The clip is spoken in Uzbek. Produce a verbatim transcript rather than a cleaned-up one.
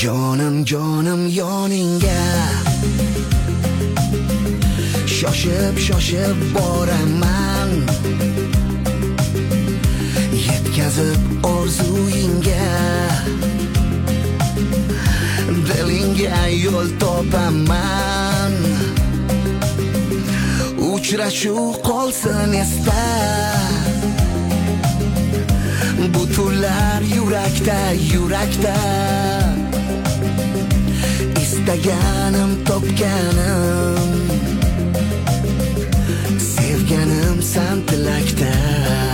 Jonim jonim yoningga shoshib shoshib boraman, yetkazib orzuyingga, dilingga yo'l topaman. Uchrashuv qolsin esda, bu tunlar yurakda yurakda. İstaganim topganim, sevganim san tilakda.